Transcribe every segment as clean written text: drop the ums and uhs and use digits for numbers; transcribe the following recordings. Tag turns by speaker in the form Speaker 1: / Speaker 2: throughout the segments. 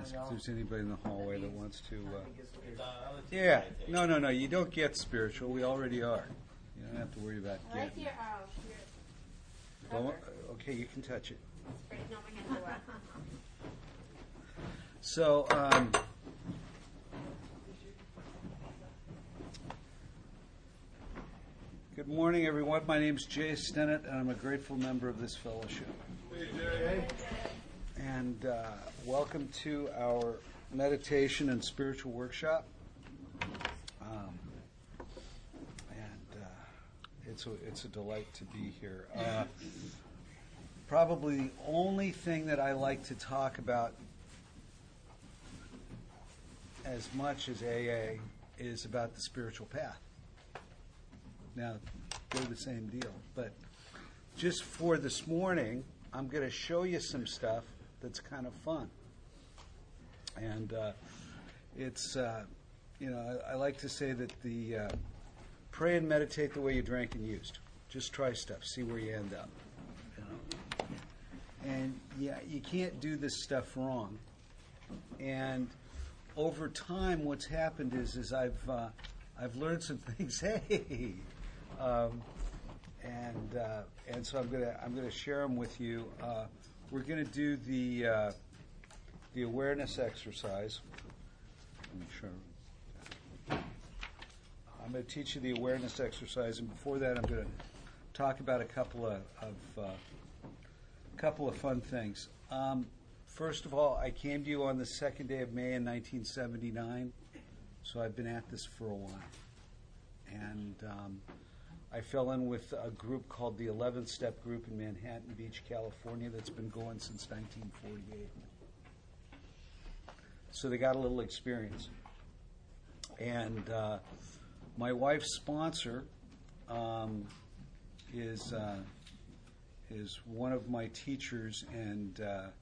Speaker 1: ask if there's anybody in the hallway that wants to. Yeah, no. You don't get spiritual. We already are. You don't have to worry about getting. Okay, you can touch it. So, good morning, everyone. My name is Jay Stennett, and I'm a grateful member of this fellowship. Hey, Jay. And welcome to our meditation and spiritual workshop. It's a delight to be here. Probably the only thing that I like to talk about as much as AA is about the spiritual path. Now, they're the same deal. But just for this morning, I'm going to show you some stuff that's kind of fun. And it's, I like to say that the pray and meditate the way you drank and used. Just try stuff. See where you end up. And yeah, you can't do this stuff wrong. And over time, what's happened is I've learned some things. Hey, and so I'm gonna share them with you. We're gonna do the awareness exercise. Let me show. I'm going to teach you the awareness exercise, and before that, I'm going to talk about a couple of fun things. First of all, I came to you on the second day of May in 1979, so I've been at this for a while. And I fell in with a group called the 11th Step Group in Manhattan Beach, California, that's been going since 1948. So they got a little experience. And my wife's sponsor is one of my teachers, and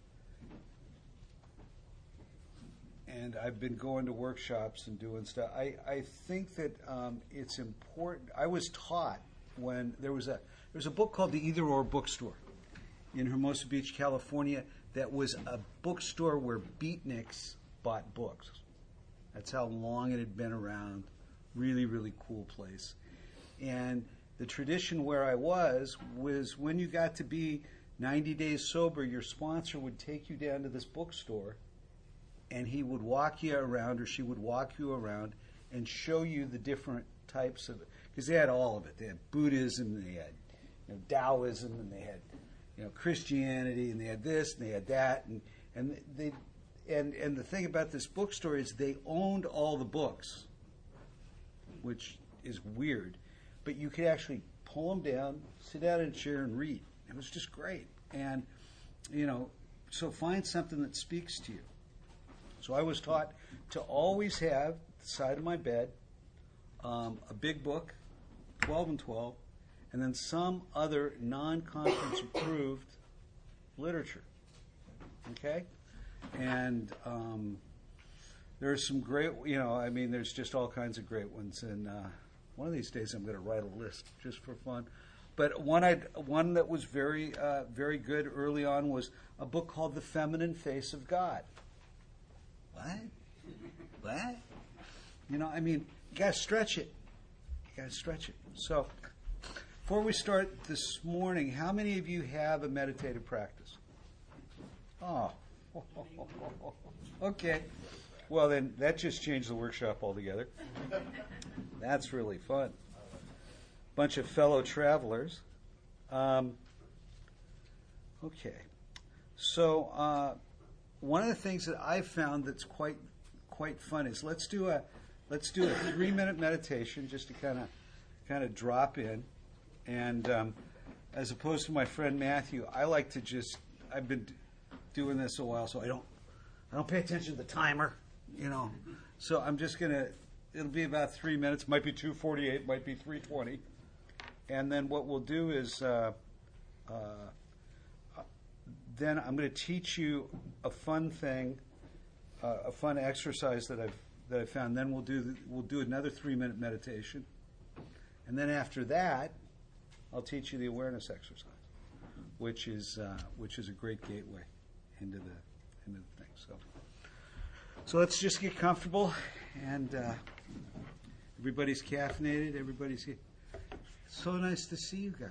Speaker 1: I've been going to workshops and doing stuff. I think that it's important. I was taught when there was a book called the Either Or Bookstore in Hermosa Beach, California, that was a bookstore where beatniks bought books. That's how long it had been around. Really, really cool place. And the tradition where I was when you got to be 90 days sober, your sponsor would take you down to this bookstore, and he would walk you around, or she would walk you around, and show you the different types of it. Because they had all of it. They had Buddhism, they had Taoism, and they had Christianity, and they had this, and they had that, and the thing about this bookstore is they owned all the books, which is weird, but you could actually pull them down, sit down in a chair, and read. It was just great. And, so find something that speaks to you. So I was taught to always have at the side of my bed a big book, 12 and 12, and then some other non-conference approved literature. Okay? And there's some great, there's just all kinds of great ones. And one of these days I'm going to write a list just for fun. But one that was very, very good early on was a book called The Feminine Face of God. What? You got to stretch it. So before we start this morning, how many of you have a meditative practice? Oh. Okay. Well, then that just changed the workshop altogether. That's really fun. Bunch of fellow travelers. Okay. So one of the things that I've found that's quite fun is let's do a 3-minute meditation just to kind of drop in, and as opposed to my friend Matthew, I like to I've been doing this a while, so I don't pay attention to the timer, So I'm just it'll be about 3 minutes. Might be 2:48, might be 3:20, and then what we'll do is then I'm going to teach you a fun thing, a fun exercise that I've found. Then we'll do another 3-minute meditation, and then after that, I'll teach you the awareness exercise, which is a great gateway into the thing. So let's just get comfortable, and everybody's caffeinated. Everybody's here. It's so nice to see you guys.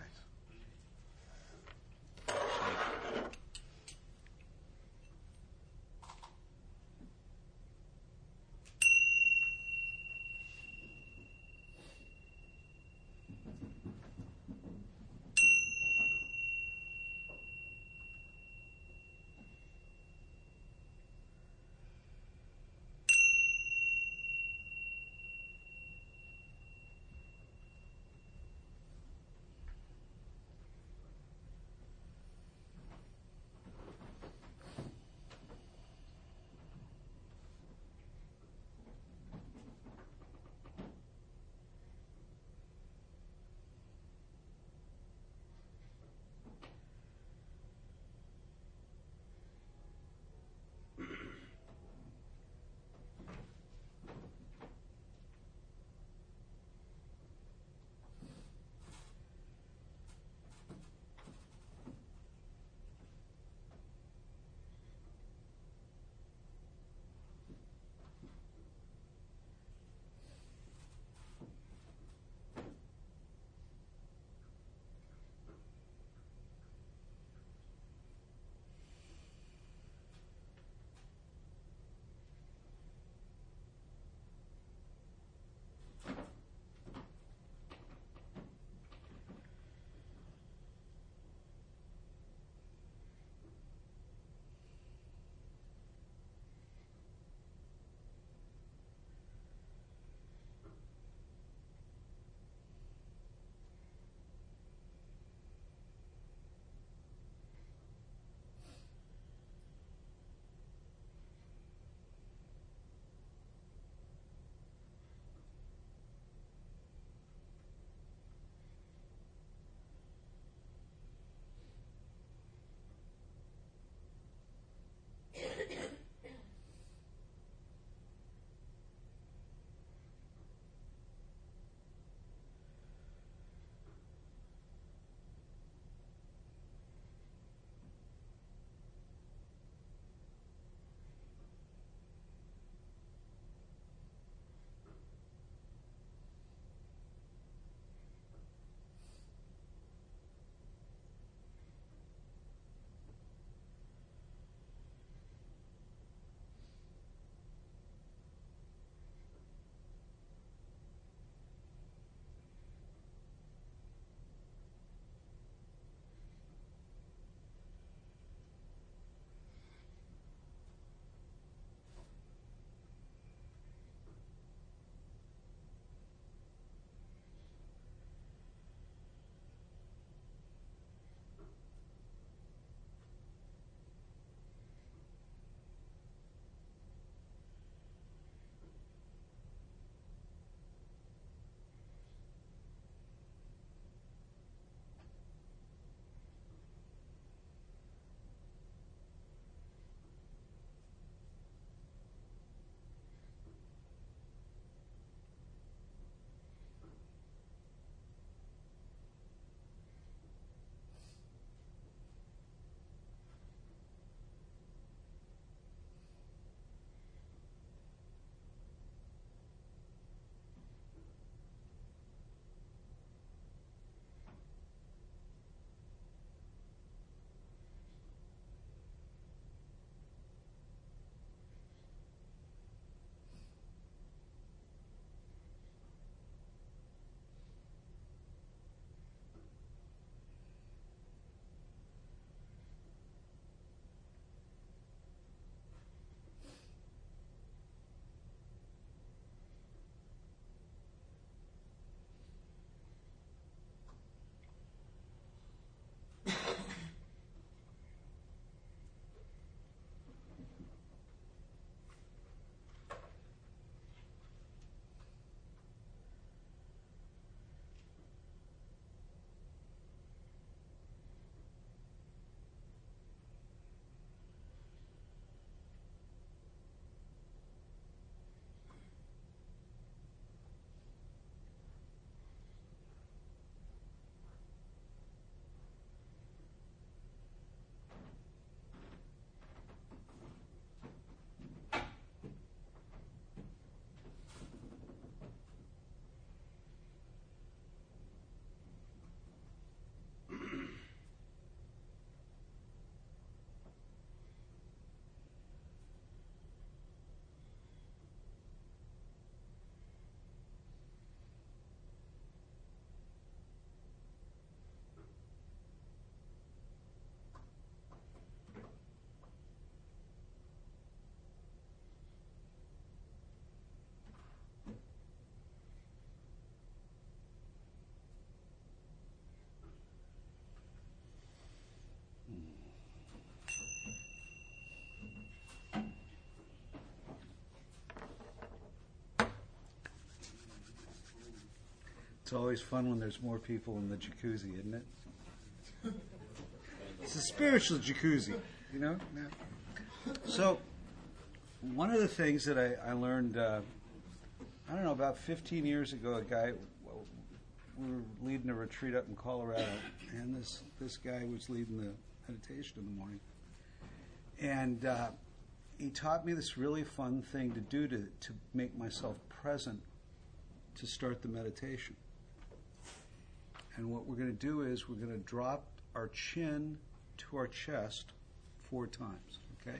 Speaker 1: It's always fun when there's more people in the jacuzzi, isn't it? It's a spiritual jacuzzi, you know? Yeah. So, one of the things that I learned, I don't know, about 15 years ago, we were leading a retreat up in Colorado, and this guy was leading the meditation in the morning. And he taught me this really fun thing to do to make myself present to start the meditation. And what we're going to do is we're going to drop our chin to our chest 4 times, okay?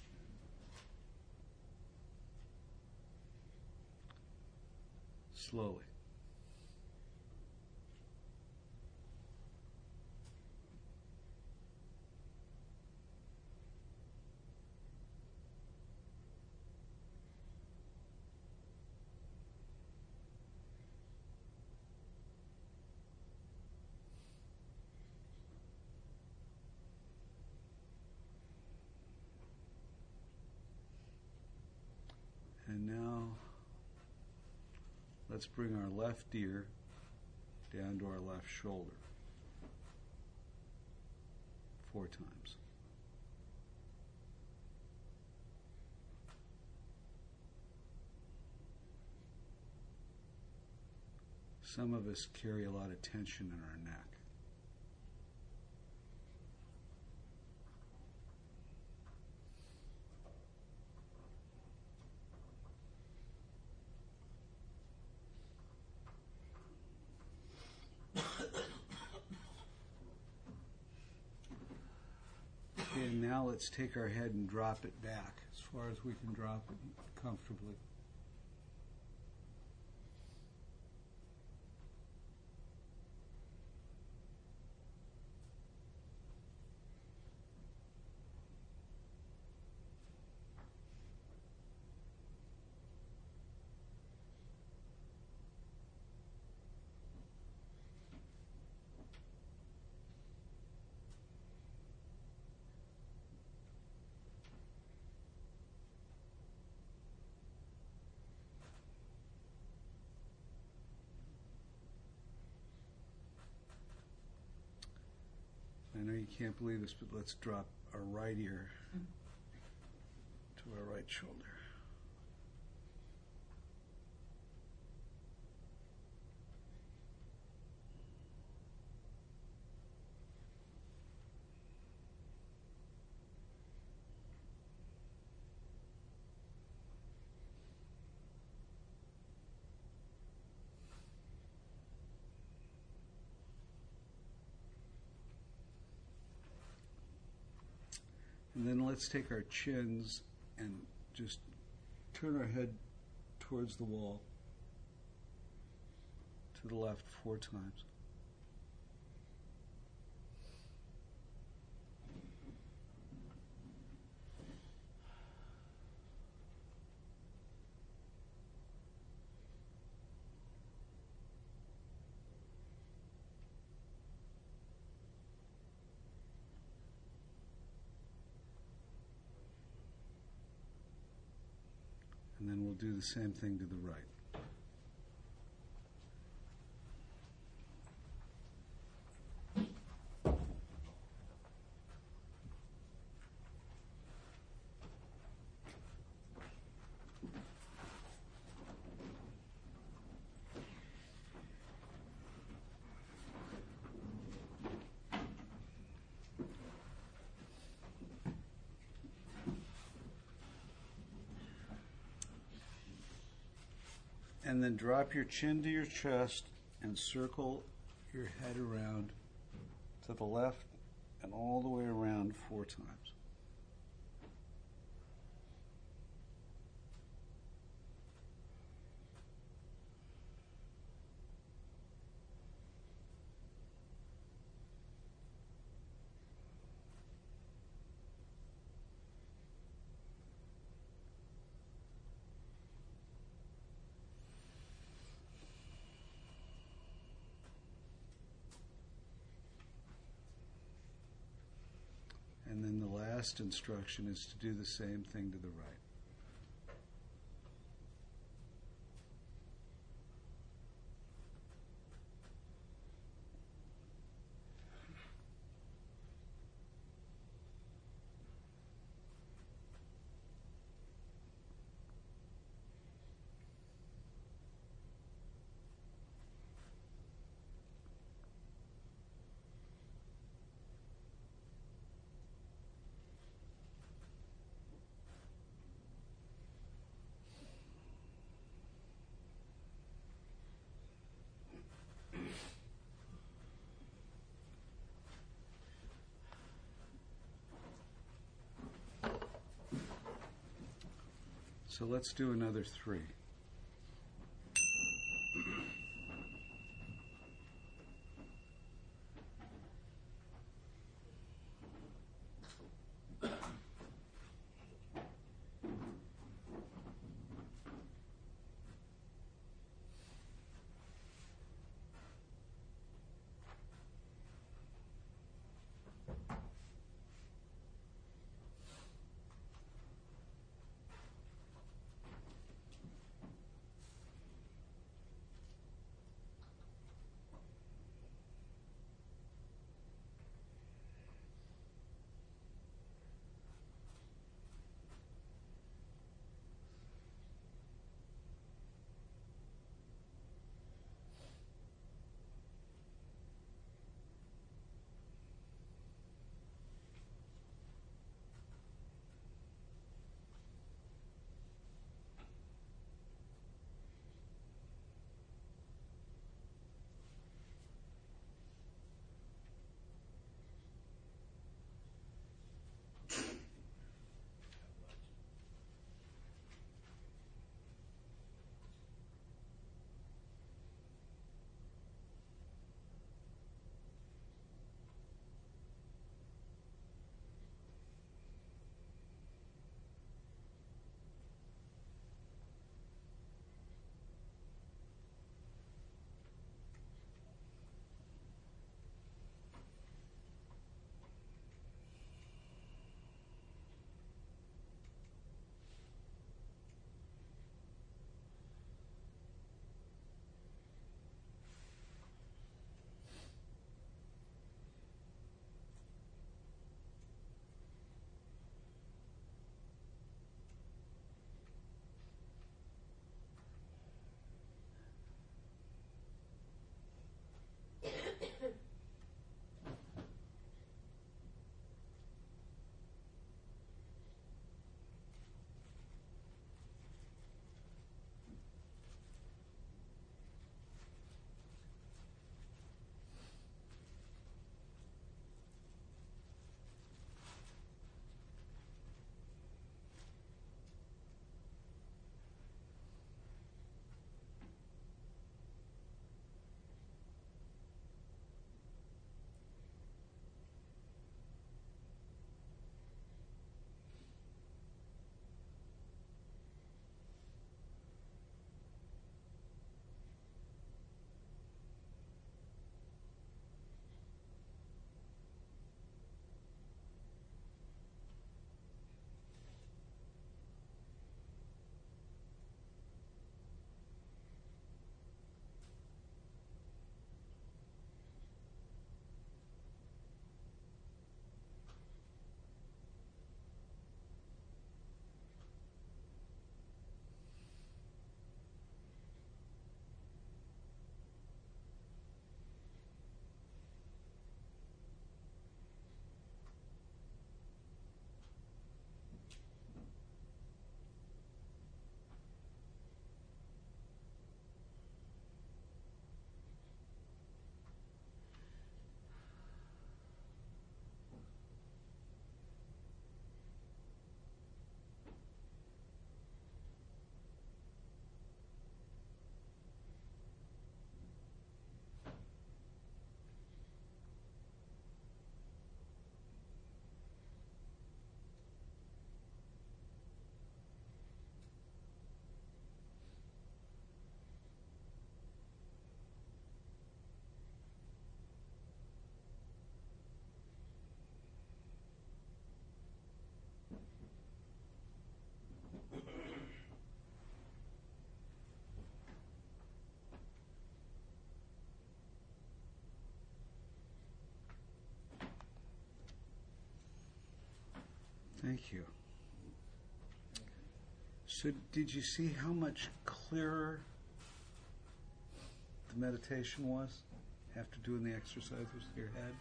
Speaker 1: Slowly. And now, let's bring our left ear down to our left shoulder 4 times. Some of us carry a lot of tension in our neck. And now let's take our head and drop it back as far as we can drop it comfortably. I know you can't believe this, but let's drop our right ear to our right shoulder. And then let's take our chins and just turn our head towards the wall, to the left 4 times. And then we'll do the same thing to the right. And then drop your chin to your chest and circle your head around to the left and all the way around 4 times. And then the last instruction is to do the same thing to the right. So let's do another 3. Thank you. So did you see how much clearer the meditation was after doing the exercises with your head?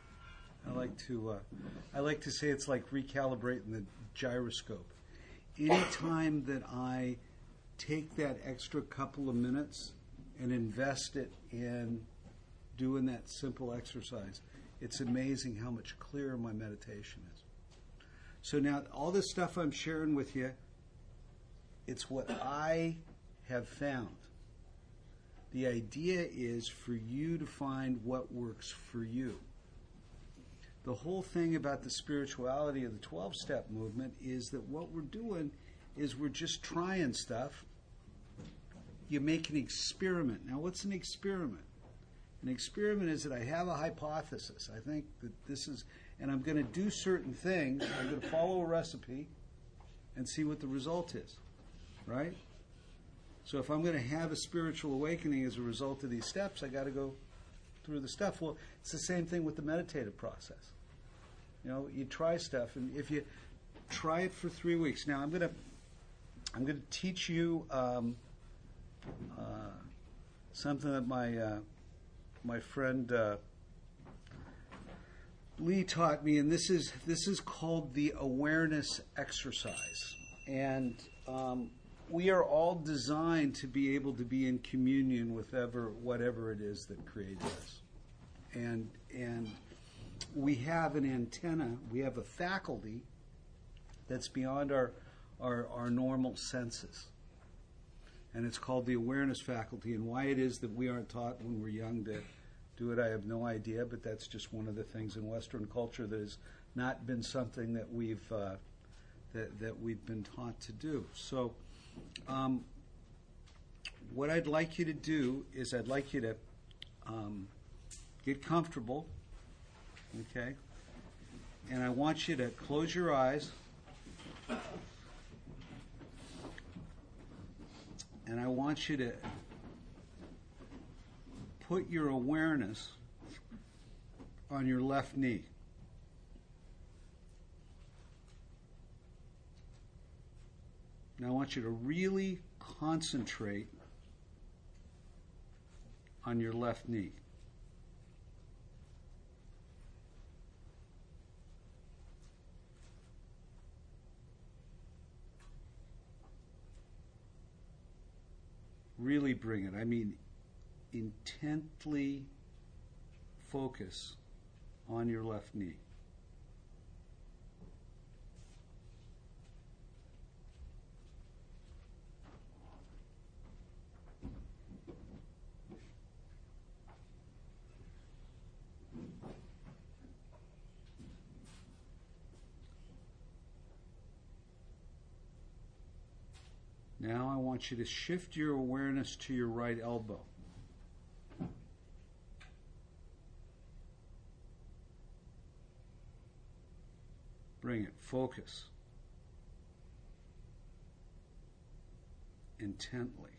Speaker 1: I like to say it's like recalibrating the gyroscope. Anytime that I take that extra couple of minutes and invest it in doing that simple exercise, it's amazing how much clearer my meditation is. So now all this stuff I'm sharing with you, It's what I have found. The idea is for you to find what works for you. The whole thing about the spirituality of the 12-step movement is that what we're doing is we're just trying stuff. You make an experiment. Now, what's an experiment? An experiment is that I have a hypothesis. I think that this is, and I'm going to do certain things. I'm going to follow a recipe and see what the result is, right? So if I'm going to have a spiritual awakening as a result of these steps, I got to go through the stuff. Well, it's the same thing with the meditative process. You know, you try stuff, and if you try it for 3 weeks. Now, I'm going to teach you something that my friend Lee taught me, and this is called the awareness exercise. And we are all designed to be able to be in communion with whatever it is that created us. And we have an antenna, we have a faculty that's beyond our normal senses. And it's called the awareness faculty. And why it is that we aren't taught when we're young to do it, I have no idea, but that's just one of the things in Western culture that has not been something that we've been taught to do. So what I'd like you to do is I'd like you to get comfortable, okay? And I want you to close your eyes. And I want you to put your awareness on your left knee. Now I want you to really concentrate on your left knee. Really bring it. I mean, intently focus on your left knee. Now I want you to shift your awareness to your right elbow. Bring it. Focus. Intently.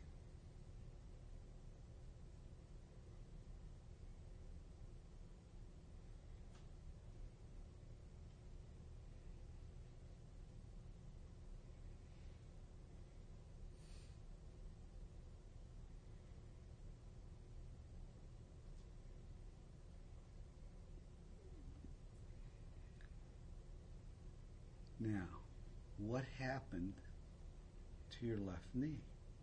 Speaker 1: Now, what happened to your left knee?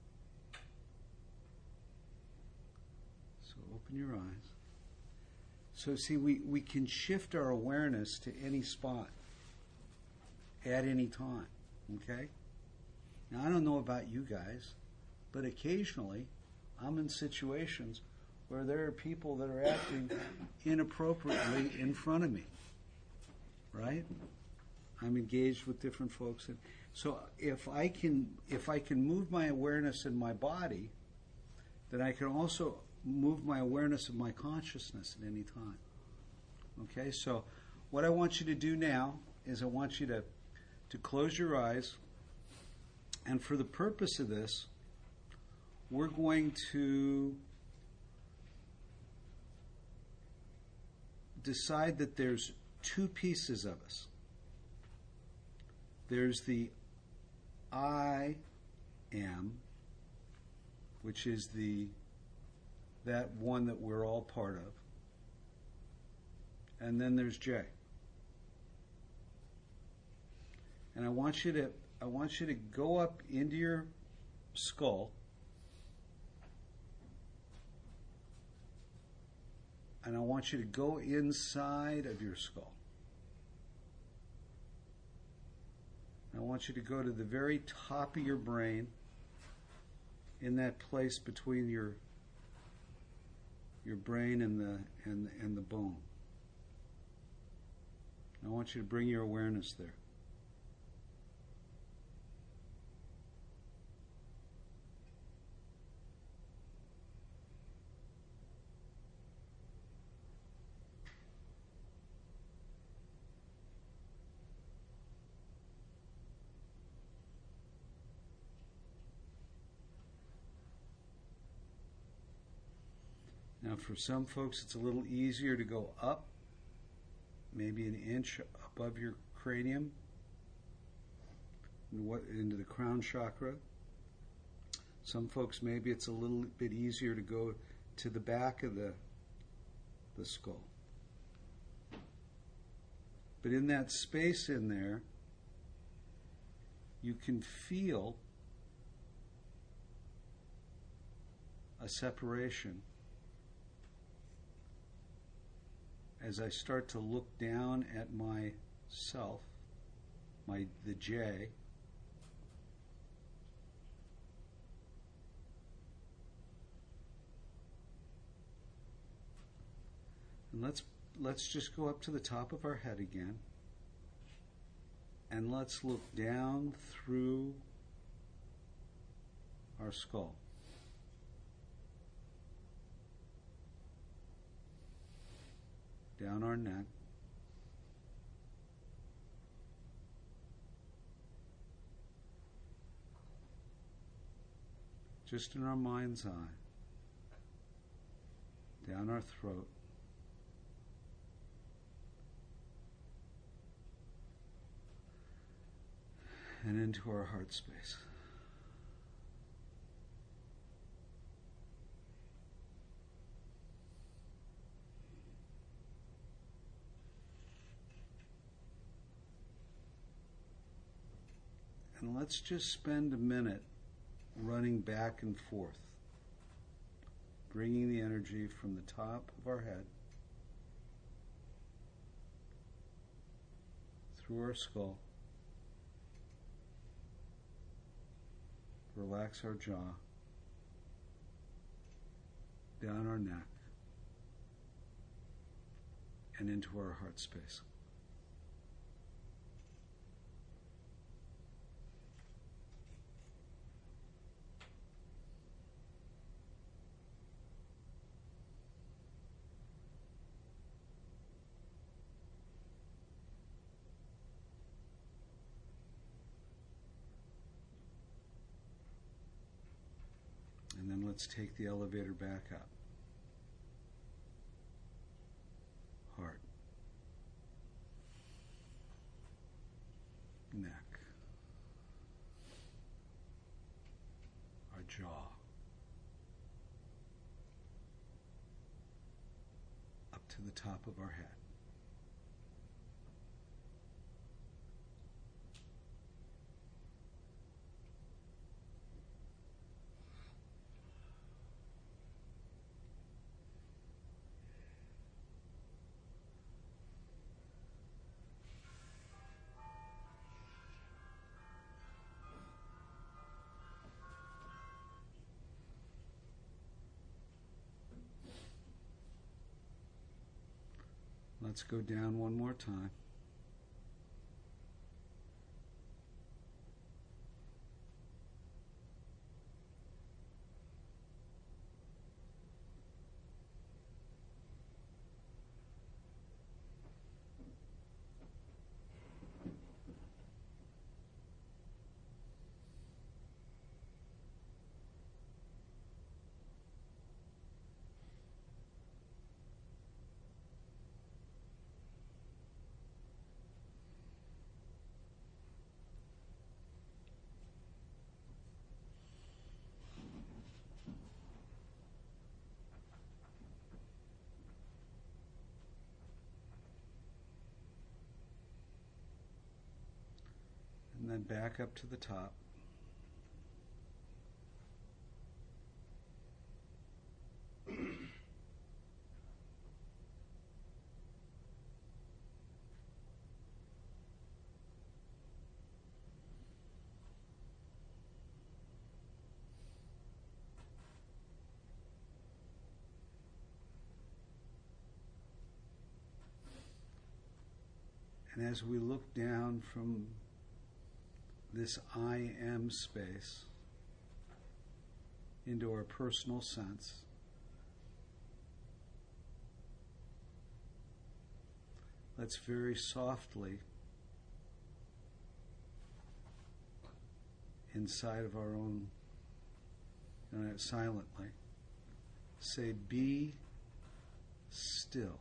Speaker 1: So open your eyes. So see, we can shift our awareness to any spot at any time, okay? Now, I don't know about you guys, but occasionally I'm in situations where there are people that are acting inappropriately in front of me, right? I'm engaged with different folks, and so if I can move my awareness in my body, then I can also move my awareness of my consciousness at any time. Okay, so what I want you to do now is I want you to close your eyes, and for the purpose of this, we're going to decide that there's two pieces of us. There's the I am, which is that one that we're all part of. And then there's J. And I want you to go up into your skull, and I want you to go inside of your skull. I want you to go to the very top of your brain, in that place between your brain and the bone. I want you to bring your awareness there. Now, for some folks, it's a little easier to go up, maybe an inch above your cranium, into the crown chakra. Some folks, maybe it's a little bit easier to go to the back of the skull. But in that space in there, you can feel a separation. As I start to look down at myself, the J, and let's just go up to the top of our head again, and let's look down through our skull. Down our neck, just in our mind's eye, down our throat, and into our heart space. And let's just spend a minute running back and forth, bringing the energy from the top of our head through our skull. Relax our jaw, down our neck, and into our heart space. And then let's take the elevator back up. Heart. Neck. Our jaw. Up to the top of our head. Let's go down one more time. And then back up to the top. And as we look down from this I am space into our personal sense, let's very softly, inside of our own, silently, say, be still.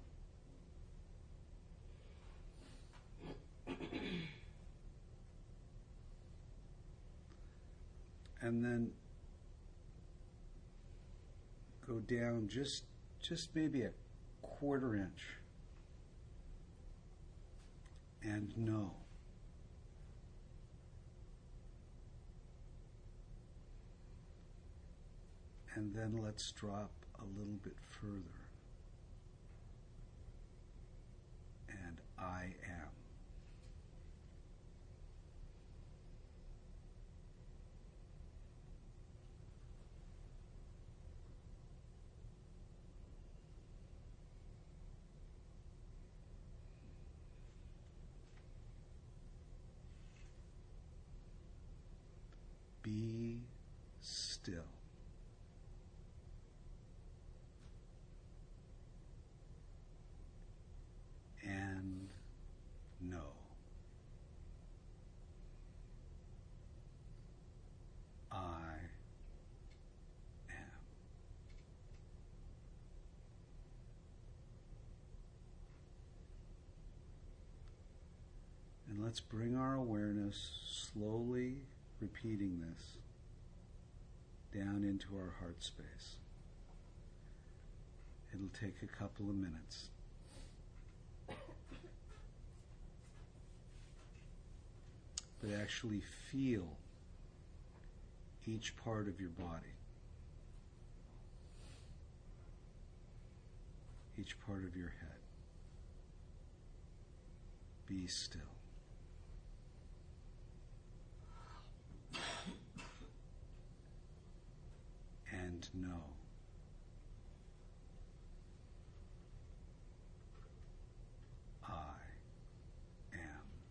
Speaker 1: And then go down just maybe a quarter inch and know. And then let's drop a little bit further. And I am. Be still. And know. I am. And let's bring our awareness, slowly repeating this, down into our heart space. It'll take a couple of minutes. But actually feel each part of your body, each part of your head. Be still. And know. I am.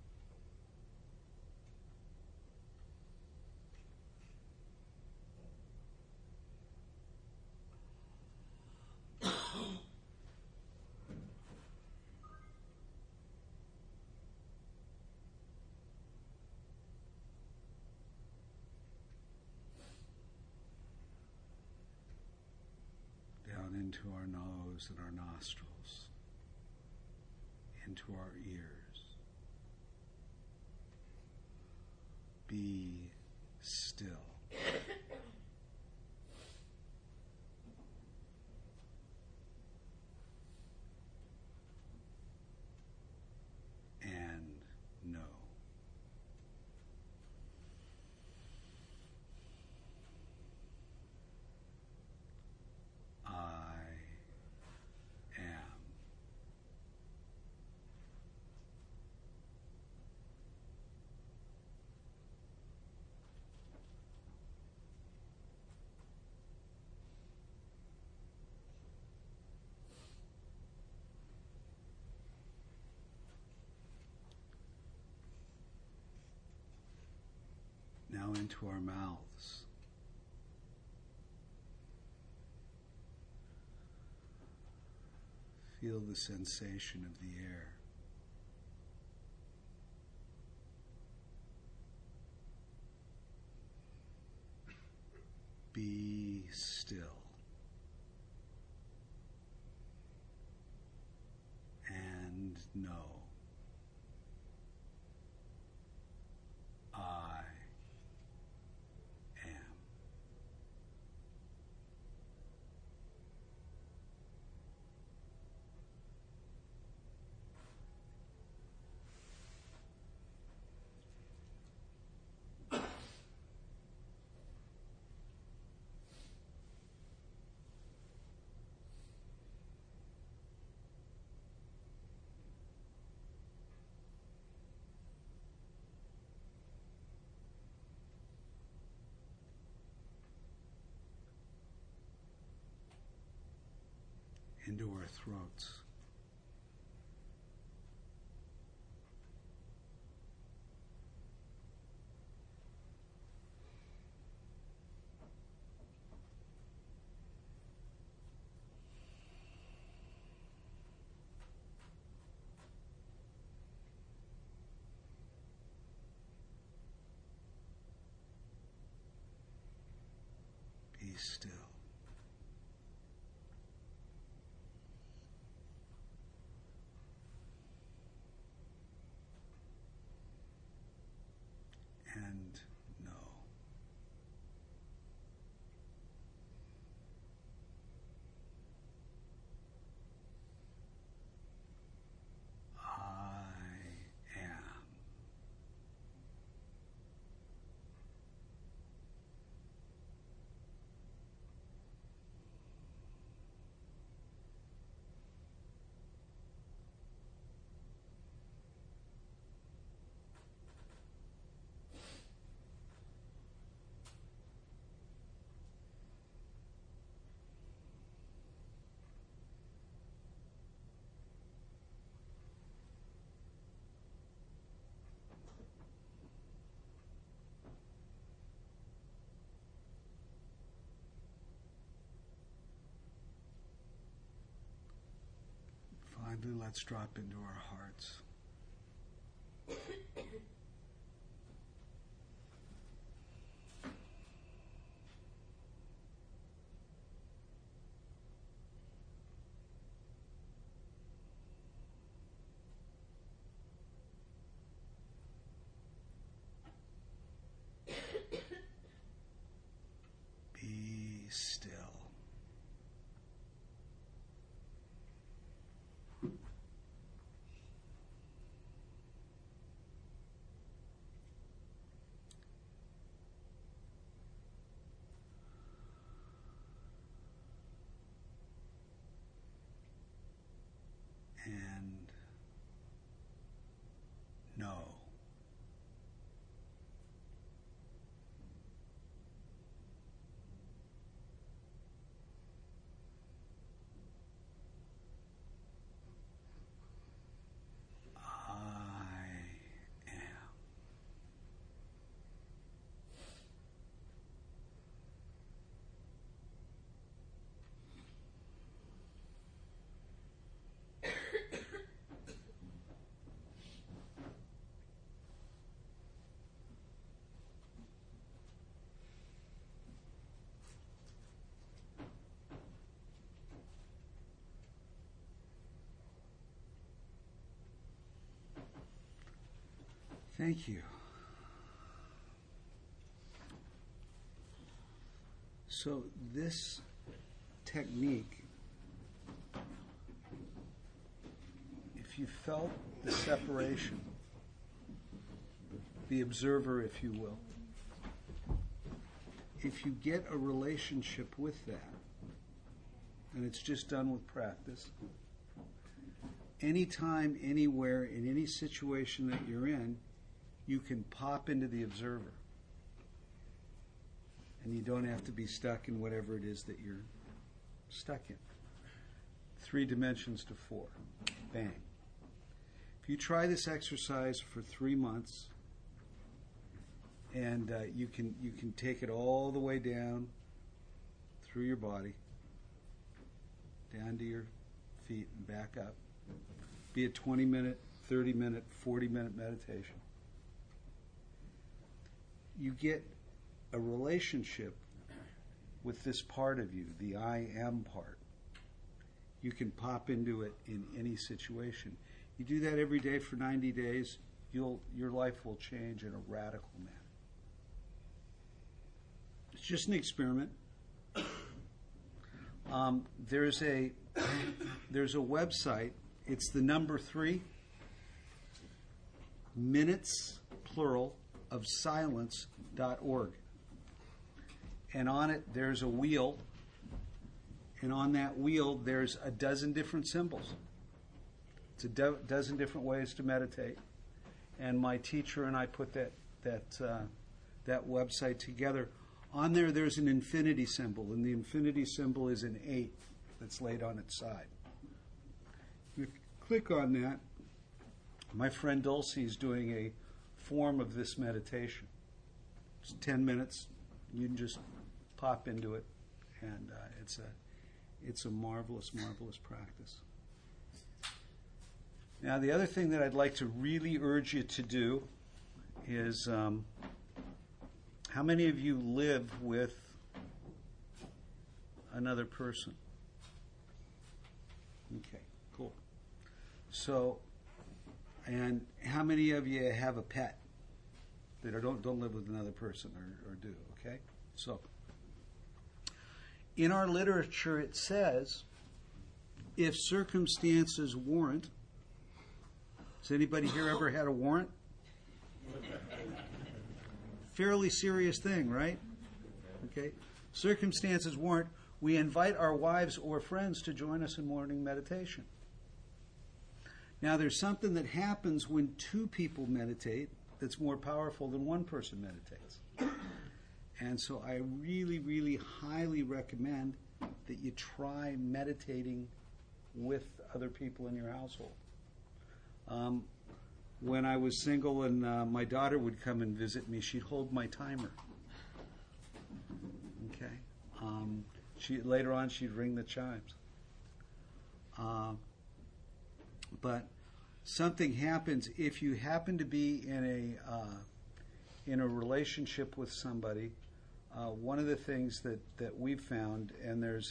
Speaker 1: Down into our nose and our nostrils, into our ears. Be still. And know. I am. Now into our mouths. Feel the sensation of the air. Be still. And know. I am. Into our throats. still. And know. I am. Finally, let's drop into our hearts. Be still. And know. I am. Thank you. So this technique, if you felt the separation, the observer, if you will, if you get a relationship with that, and it's just done with practice, anytime, anywhere, in any situation that you're in, you can pop into the observer. And you don't have to be stuck in whatever it is that you're stuck in. 3 dimensions to 4. Bang. If you try this exercise for 3 months, and you can take it all the way down through your body, down to your feet and back up. Be a 20-minute, 30-minute, 40-minute meditation. You get a relationship with this part of you, the I am part. You can pop into it in any situation. You do that every day for 90 days, your life will change in a radical manner. It's just an experiment. There's a website. It's the number 3 minutes plural of silence.org. And on it there's a wheel, and on that wheel there's a dozen different symbols. It's a dozen different ways to meditate. And my teacher and I put that website together. On there there's an infinity symbol, and the infinity symbol is an 8 that's laid on its side. You click on that. My friend Dulcie is doing a form of this meditation. It's 10 minutes. You can just pop into it, and it's a marvelous, marvelous practice. Now, the other thing that I'd like to really urge you to do is, how many of you live with another person. Okay, cool. So, and how many of you have a pet that don't live with another person or do? Okay, so in our literature it says, if circumstances warrant. Has anybody here ever had a warrant? Fairly serious thing, right? Okay. Circumstances warrant, we invite our wives or friends to join us in morning meditation. Now, there's something that happens when two people meditate that's more powerful than one person meditates. And so I really, really highly recommend that you try meditating with other people in your household. When I was single and my daughter would come and visit me, she'd hold my timer. Okay. Later on, she'd ring the chimes. But something happens if you happen to be in a relationship with somebody. One of the things that we've found, and there's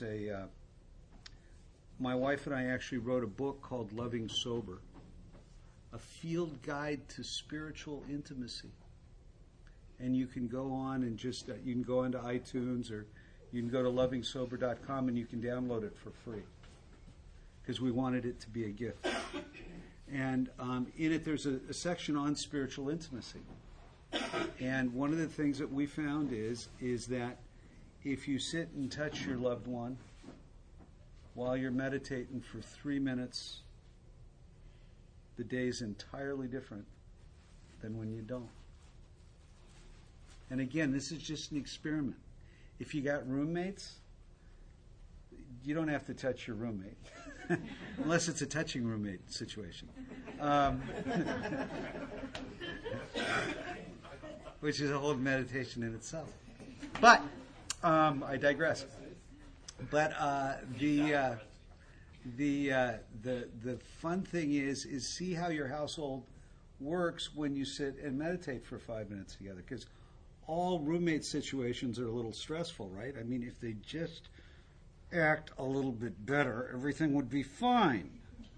Speaker 1: my wife and I actually wrote a book called Loving Sober, a field guide to spiritual intimacy. And you can go on and you can go into iTunes, or you can go to lovingsober.com and you can download it for free, because we wanted it to be a gift. And in it there's a section on spiritual intimacy. And one of the things that we found is that if you sit and touch your loved one while you're meditating for 3 minutes, the day's entirely different than when you don't. And again, this is just an experiment. If you got roommates, you don't have to touch your roommate, unless it's a touching roommate situation, which is a whole meditation in itself. But I digress. But the fun thing is see how your household works when you sit and meditate for 5 minutes together, because all roommate situations are a little stressful, right? I mean, if they just act a little bit better, everything would be fine.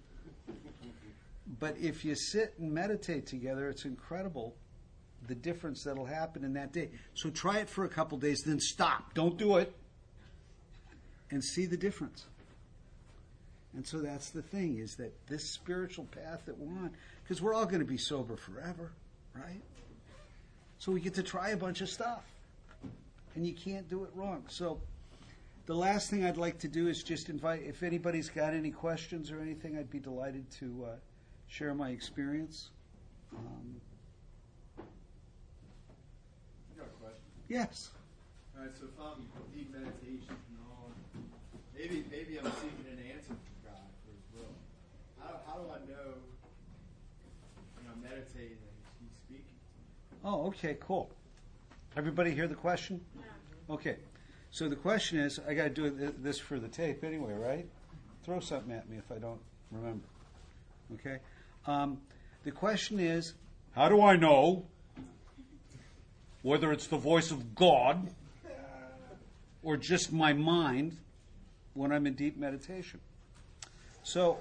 Speaker 1: But if you sit and meditate together, it's incredible the difference that'll happen in that day. So try it for a couple days, then stop. Don't do it. And see the difference. And so that's the thing, is that this spiritual path that we're on, because we're all going to be sober forever, right? So we get to try a bunch of stuff. And you can't do it wrong. So the last thing I'd like to do is just invite, if anybody's got any questions or anything, I'd be delighted to share my experience.
Speaker 2: You got a question?
Speaker 1: Yes.
Speaker 2: All right, so if I'm deep meditation and all, maybe I'm seeking an answer from God for His will. How do I know when I'm meditating that He's speaking?
Speaker 1: Oh, okay, cool. Everybody hear the question? Yeah. Okay. So the question is, I got to do this for the tape anyway, right? Throw something at me if I don't remember. Okay? The question is, how do I know whether it's the voice of God or just my mind when I'm in deep meditation? So,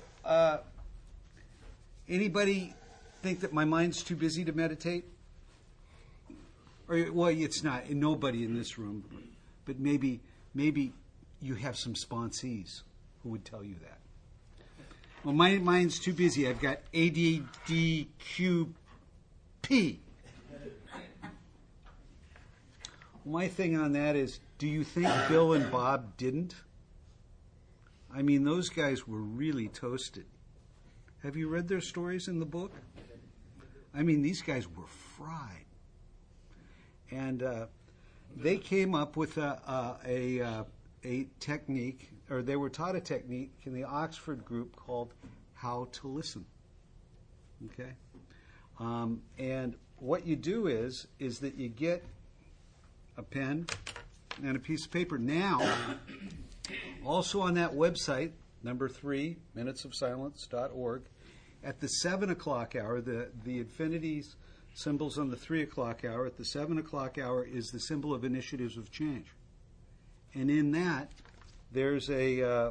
Speaker 1: anybody think that my mind's too busy to meditate? Or, well, it's not. Nobody in this room. But maybe you have some sponsees who would tell you that. Well, my mind's too busy. I've got ADDQP. My thing on that is, do you think Bill and Bob didn't? I mean, those guys were really toasted. Have you read their stories in the book? I mean, these guys were fried. And they came up with a technique, or they were taught a technique in the Oxford group called How to Listen. Okay? And what you do is that you get a pen and a piece of paper. Now, also on that website, number 3, minutesofsilence.org, at the 7 o'clock hour, the infinities symbols on the 3 o'clock hour, at the 7 o'clock hour is the symbol of initiatives of change. And in that, There's a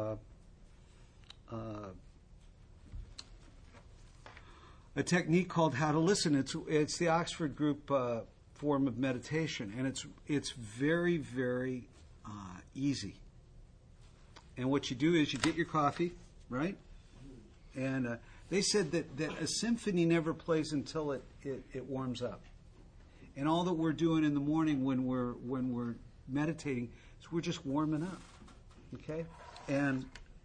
Speaker 1: technique called how to listen. It's the Oxford Group form of meditation, and it's very, very easy. And what you do is you get your coffee, right? And they said that a symphony never plays until it warms up. And all that we're doing in the morning when we're meditating is we're just warming up, okay? And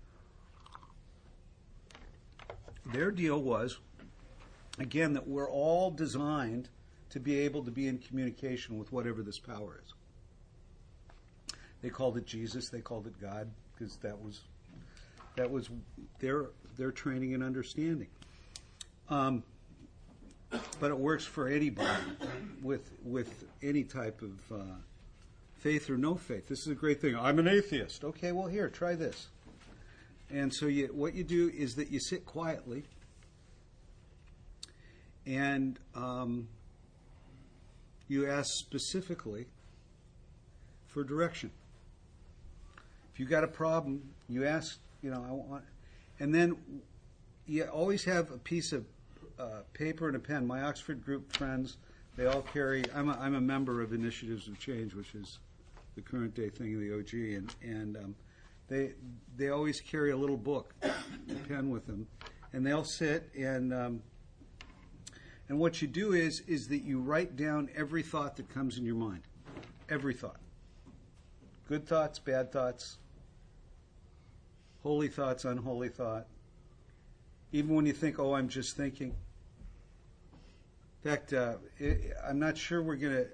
Speaker 1: their deal was, again, that we're all designed to be able to be in communication with whatever this power is. They called it Jesus. They called it God, because that was their training and understanding. But it works for anybody with any type of faith or no faith. This is a great thing. I'm an atheist. Okay, well, here, try this. And so what you do is that you sit quietly, and you ask specifically for direction. If you got a problem, you ask, I want, and then you always have a piece of paper and a pen. My Oxford Group friends, they all carry. I'm a member of Initiatives of Change, which is the current day thing of the OG, and they always carry a little book, a pen with them, and they'll sit and what you do is that you write down every thought that comes in your mind, every thought, good thoughts, bad thoughts, holy thoughts, unholy thought. Even when you think, "Oh, I'm just thinking." In fact, I'm not sure we're gonna.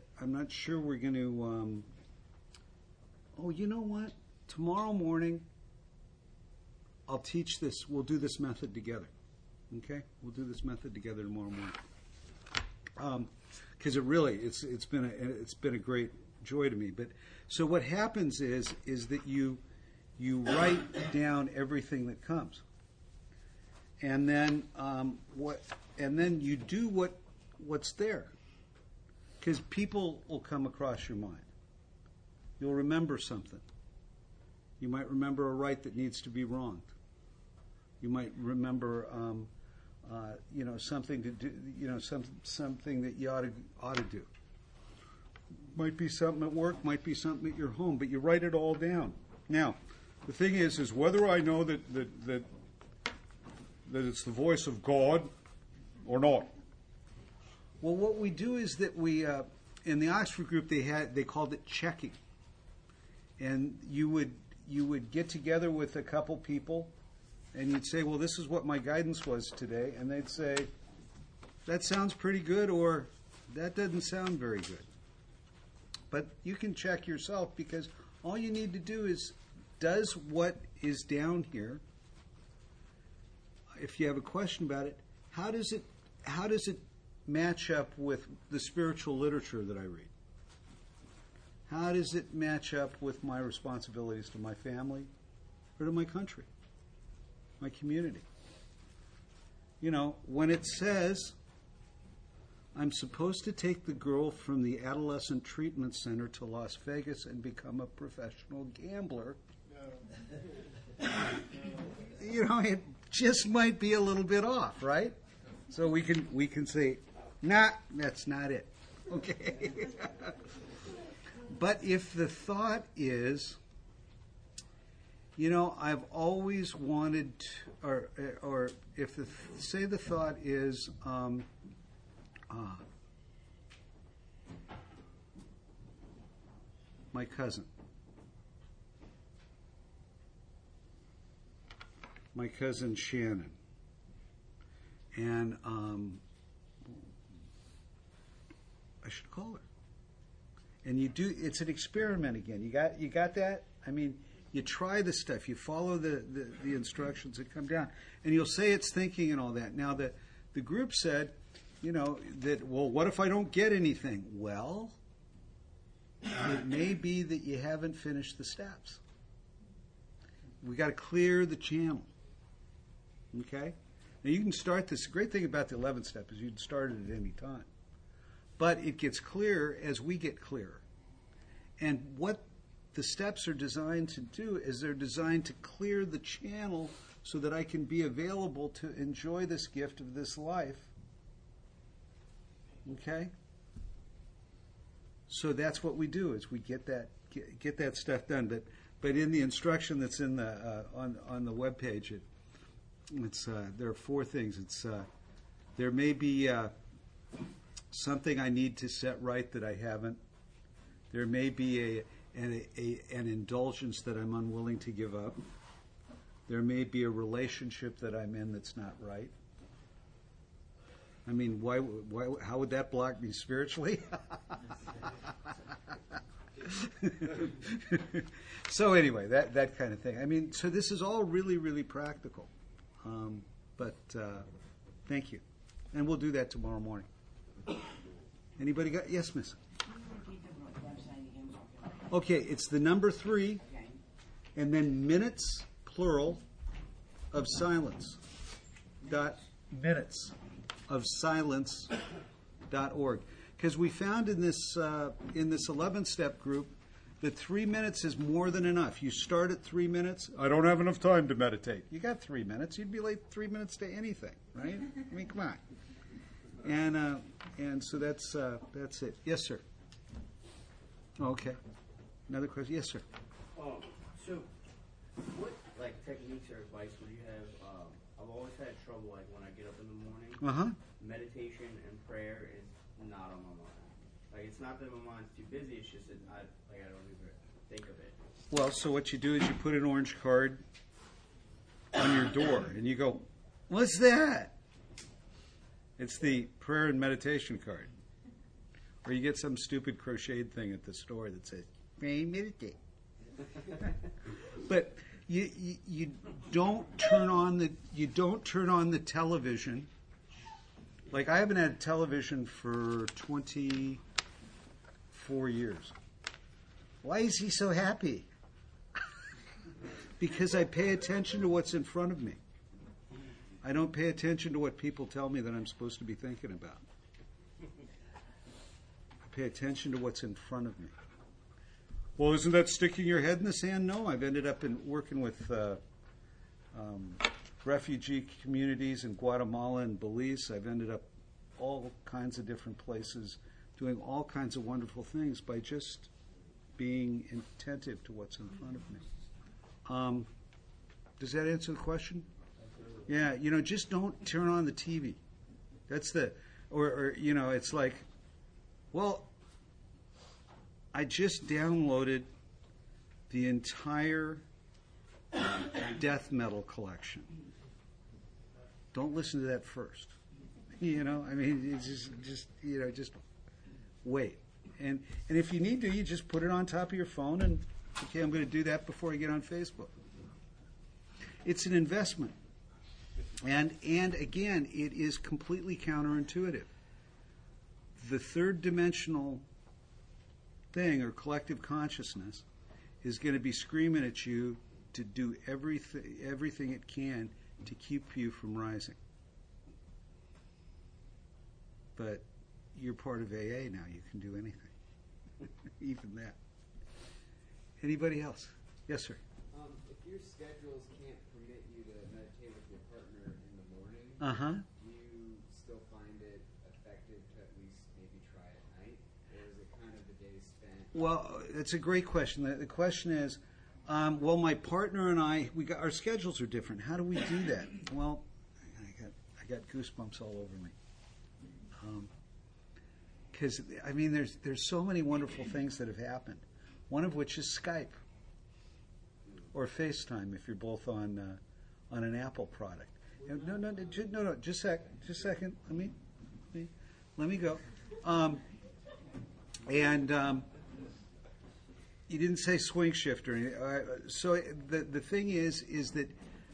Speaker 1: Oh, you know what? Tomorrow morning, I'll teach this. We'll do this method together. Okay, we'll do this method together tomorrow morning. Because it's been a great joy to me. But so what happens is that you write down everything that comes. And then you do what's there, because people will come across your mind. You'll remember something. You might remember a right that needs to be wronged. You might remember, something to do. Something that you ought to do. Might be something at work. Might be something at your home. But you write it all down. Now, the thing is whether I know that it's the voice of God or not. Well, what we do is that we, in the Oxford Group, they called it checking, and you would get together with a couple people, and you'd say, "Well, this is what my guidance was today," and they'd say, "That sounds pretty good," or "That doesn't sound very good." But you can check yourself, because all you need to do is, does what is down here, if you have a question about it, how does it match up with the spiritual literature that I read? How does it match up with my responsibilities to my family or to my country, my community? When it says I'm supposed to take the girl from the adolescent treatment center to Las Vegas and become a professional gambler, it just might be a little bit off, right? So we can say, "Nah, that's not it." Okay. But if the thought is, I've always wanted to, or if the thought is, my cousin Shannon, and I should call her. And it's an experiment again. You got that? I mean, you try the stuff, you follow the instructions that come down, and you'll say it's thinking and all that. Now, the group said, what if I don't get anything? Well, it may be that you haven't finished the steps. We got to clear the channel. Okay? Now, you can start this. The great thing about the 11th step is you can start it at any time. But it gets clearer as we get clearer. And what the steps are designed to do is they're designed to clear the channel so that I can be available to enjoy this gift of this life. Okay? So that's what we do, is we get that stuff done. But in the instruction that's in the on the webpage, it's there are 4 things. It's there may be something I need to set right that I haven't. There may be an indulgence that I'm unwilling to give up. There may be a relationship that I'm in that's not right. I mean, why how would that block me spiritually? So anyway, that kind of thing. I mean, so this is all really, really practical. But thank you. And we'll do that tomorrow morning. Anybody got? Yes, miss. Okay, it's the number 3, and then minutes, plural, of silence. Minutes of silence.org. Because we found in this 11-step group that 3 minutes is more than enough. You start at 3 minutes. I don't have enough time to meditate. You got 3 minutes. You'd be late 3 minutes to anything, right? I mean, come on. And so that's it. Yes, sir. Okay. Another question? Yes, sir.
Speaker 3: So, what techniques or advice would you have? I've always had trouble when I get up in the morning. Meditation and prayer is not on my mind. It's not that my mind's too busy. It's just that I don't even think of it.
Speaker 1: Well, so what you do is you put an orange card on your door, and you go, "What's that?" It's the prayer and meditation card. Or you get some stupid crocheted thing at the store that says, "Pray and meditate." But you don't turn on the television. Like, I haven't had television for 24 years. Why is he so happy? Because I pay attention to what's in front of me. I don't pay attention to what people tell me that I'm supposed to be thinking about. I pay attention to what's in front of me. Well, isn't that sticking your head in the sand? No, I've ended up working with refugee communities in Guatemala and Belize. I've ended up all kinds of different places doing all kinds of wonderful things by just being attentive to what's in front of me. Does that answer the question? Yeah, just don't turn on the TV. That's or it's like, well, I just downloaded the entire death metal collection. Don't listen to that first. It's just wait. And if you need to, you just put it on top of your phone and, okay, I'm going to do that before I get on Facebook. It's an investment. And again, it is completely counterintuitive. The third dimensional thing, or collective consciousness, is going to be screaming at you to do everything it can to keep you from rising. But you're part of AA now. You can do anything. Even that. Anybody else? Yes, sir.
Speaker 4: If your schedules can't permit you to meditate with your partner in the morning, do you still find it effective to at least maybe try at night? Or is it kind of the day spent?
Speaker 1: Well, it's a great question. The question is, well, my partner and I, our schedules are different. How do we do that? Well, I got goosebumps all over me. Because there's so many wonderful things that have happened. One of which is Skype or FaceTime if you're both on an Apple product. No, just a second. Let me go. You didn't say swing shift or anything. So the thing is that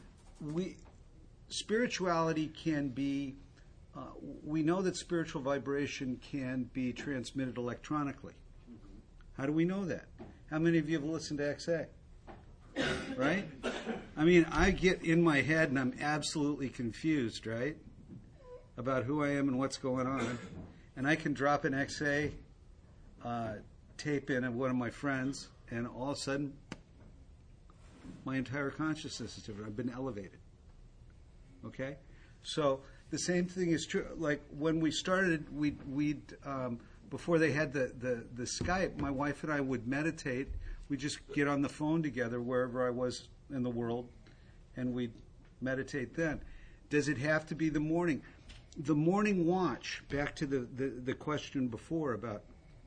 Speaker 1: spirituality can be. We know that spiritual vibration can be transmitted electronically. How do we know that? How many of you have listened to XA? Right? I get in my head and I'm absolutely confused, right? About who I am and what's going on. And I can drop an XA tape in of one of my friends and all of a sudden, my entire consciousness is different. I've been elevated. Okay? So the same thing is true. Like when we started, we'd before they had the Skype, my wife and I would meditate. We'd just get on the phone together wherever I was in the world, and we'd meditate then. Does it have to be the morning? The morning watch, back to the question before about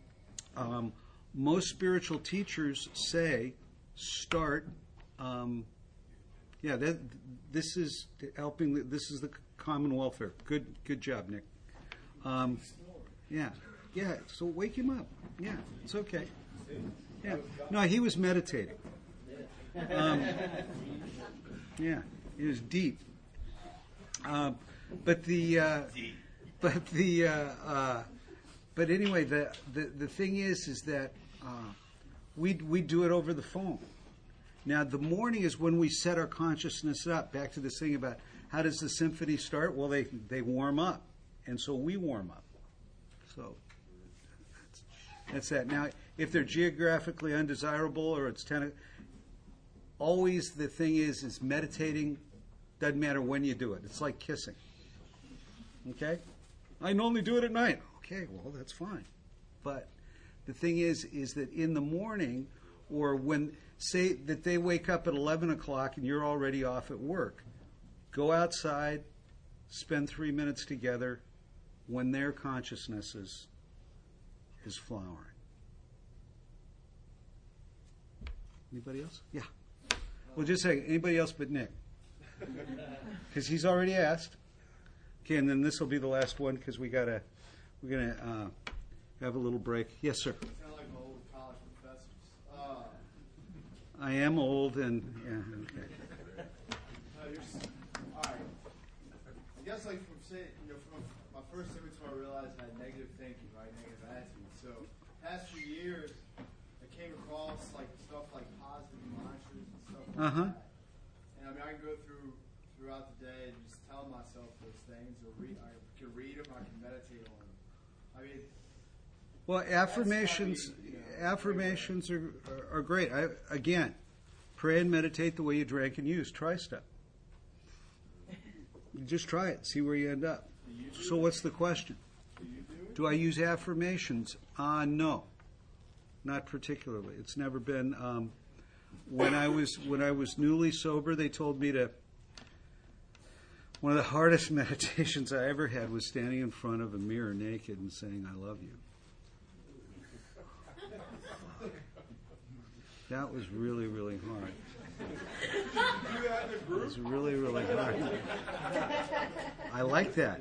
Speaker 1: most spiritual teachers say start, this is helping, this is the common welfare. Good job, Nick. So wake him up. Yeah, it's okay. Yeah, no, he was meditating. It was deep. But anyway, the thing is that we do it over the phone. Now, the morning is when we set our consciousness up. Back to this thing about how does the symphony start? Well, they warm up, and so we warm up. So that's that. Now, if they're geographically undesirable or it's always the thing is meditating. Doesn't matter when you do it. It's like kissing. Okay? I can only do it at night. Okay, well, that's fine. But the thing is that in the morning, or when, say that they wake up at 11 o'clock and you're already off at work, go outside, spend 3 minutes together when their consciousness is flowering. Anybody else? Yeah. Well, just say anybody else but Nick. Because he's already asked. Okay, and then this will be the last one because we're gonna have a little break. Yes, sir.
Speaker 2: You sound like my old college professors.
Speaker 1: I am old and okay.
Speaker 2: All right. I guess like from my first image, I realized I had negative thinking, right, negative attitude. So past few years, I came across like stuff like positive mantras and stuff like that. And I mean, I can go throughout the day and just tell myself those things, or I can read them, I can meditate on them. I mean,
Speaker 1: well, affirmations are great. Again, pray and meditate the way you drank and used. Try stuff. You just try it. See where you end up. So what's the question? Do I use affirmations? No, not particularly. It's never been. When I was newly sober, they told me to. One of the hardest meditations I ever had was standing in front of a mirror naked and saying, "I love you." That was really, really hard. It was really, really hard. I like that.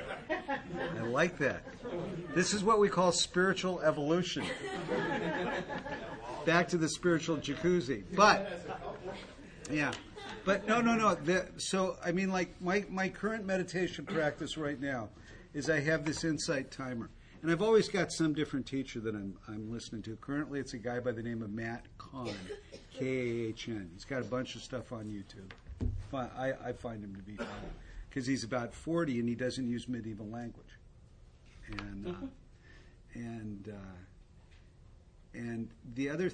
Speaker 1: This is what we call spiritual evolution. Back to the spiritual jacuzzi. But, yeah. But no. So, I mean, like, my current meditation practice right now is I have this insight timer. And I've always got some different teacher that I'm listening to. Currently, it's a guy by the name of Matt Kahn, Kahn. He's got a bunch of stuff on YouTube. I find him to be fun because he's about 40 and he doesn't use medieval language. And the other,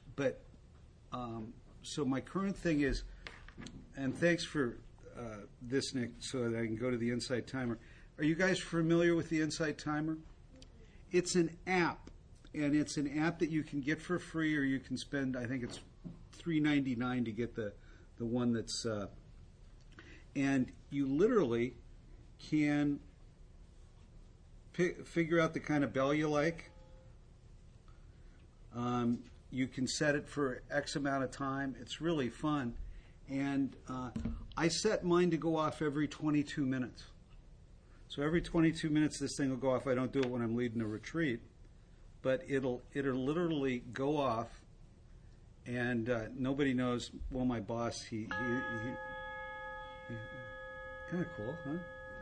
Speaker 1: so my current thing is, and thanks for this, Nick, so that I can go to the Insight Timer. Are you guys familiar with the Insight Timer? It's an app, and it's an app that you can get for free, or you can spend, I think it's $3.99 to get the one that's, and you literally can figure out the kind of bell you like. You can set it for X amount of time. It's really fun. And I set mine to go off every 22 minutes. So every 22 minutes this thing will go off. I don't do it when I'm leading a retreat. But it'll literally go off. And nobody knows. Well, my boss, he kind of cool, huh?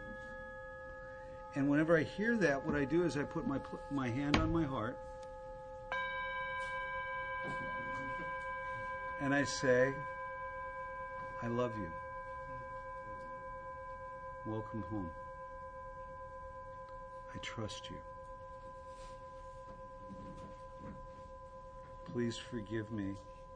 Speaker 1: And whenever I hear that, what I do is I put my hand on my heart. And I say, I love you. Welcome home. I trust you. please forgive me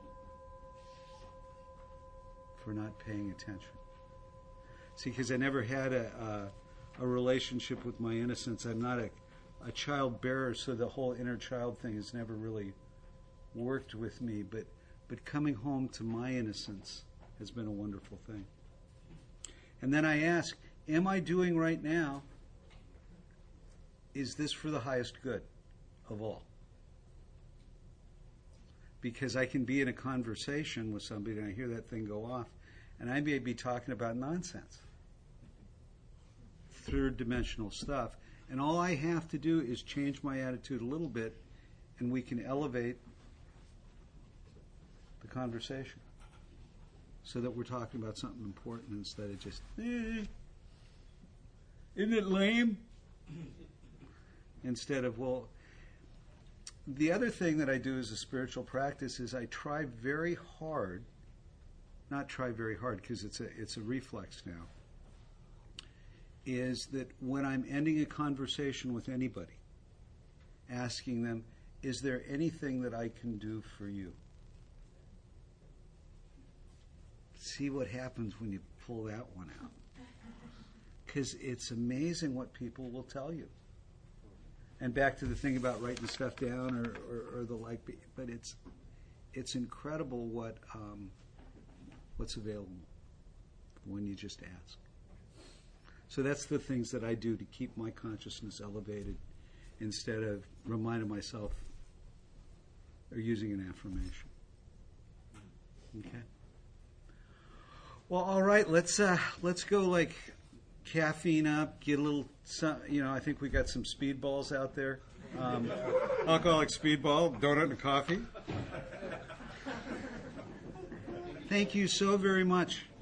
Speaker 1: for not paying attention. See, because I never had a relationship with my innocence. I'm not a child bearer, so the whole inner child thing has never really worked with me. But coming home to my innocence has been a wonderful thing. And then I ask, am I doing right now? Is this for the highest good of all? Because I can be in a conversation with somebody and I hear that thing go off, and I may be talking about nonsense, third dimensional stuff, and all I have to do is change my attitude a little bit, and we can elevate the conversation so that we're talking about something important instead of just, isn't it lame? Instead of, well, the other thing that I do as a spiritual practice is I try very hard, not try very hard because it's a reflex now, is that when I'm ending a conversation with anybody, asking them, is there anything that I can do for you? See what happens when you pull that one out. Because it's amazing what people will tell you. And back to the thing about writing stuff down or the like, but it's incredible what's available when you just ask. So that's the things that I do to keep my consciousness elevated instead of reminding myself or using an affirmation. Okay. Well, all right. Let's go like caffeine up. Get a little. I think we got some speedballs out there. Alcoholic speedball, donut, and coffee. Thank you so very much.